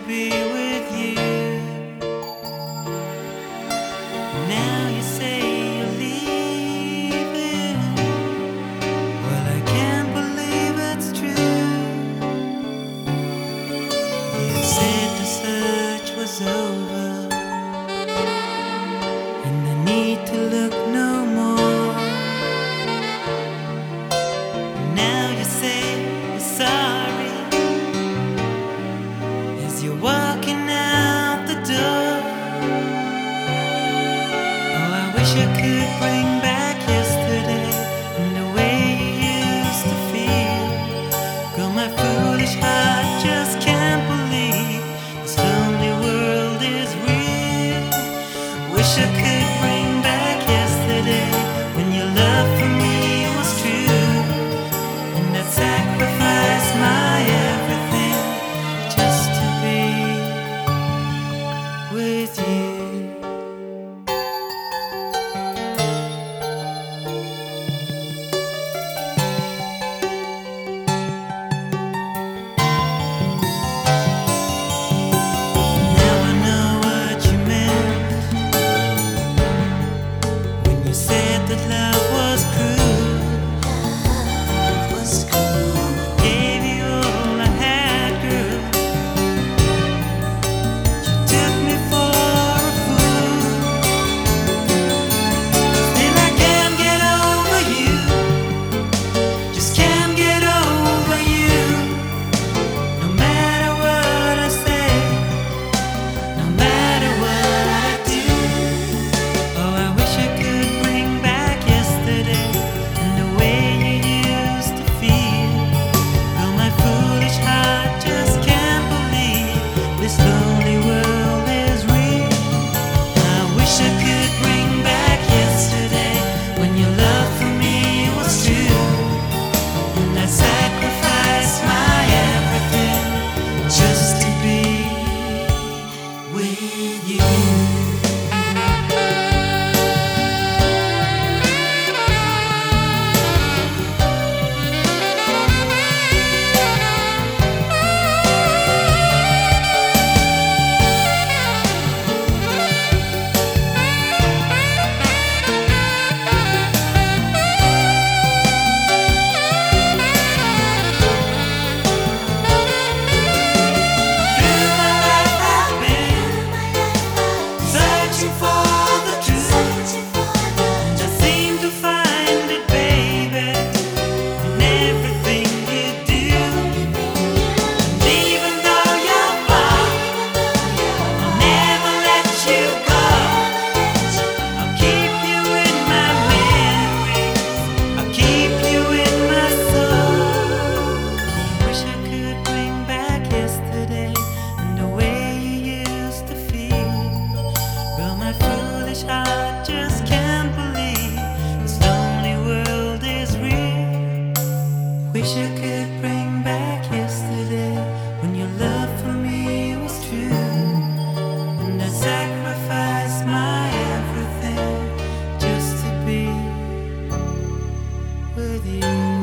be with you. Now you say you're leaving. Well, I can't believe it's true. You said the search was over, and I need to look no more. Now you say you're sorry as you're walking out the door. Oh, I wish I could bring back yesterday and the way you used to feel. Girl, my foolish heart just can't believe this lonely world is real. Wish I could bring back yesterday when your love for me was true, and I'd sacrifice my everything just to be with you. Now I know what you meant when you said that love was cruel. Gave you all I had, girl. You took me for a fool. Still I can't get over you. Just can't get over you. No matter what I say, no matter what I do. Oh, I wish I could bring back yesterday and the way you used to feel. Though my foolish heart just can't believe this lonely world is real. I wish I could bring back yesterday when your love for me was true, and I sacrificed my everything just to be with you. Searching for the truth, and I seem to find it, baby, in everything you do. And even though you're far, I'll never let you go. I'll keep you in my memories, I'll keep you in my soul. Wish I could bring back yesterday and the way you used to feel. Girl, my foolish heart just can't believe this lonely world is real. Wish I could bring back yesterday when your love for me was true, and I sacrificed my everything just to be with you.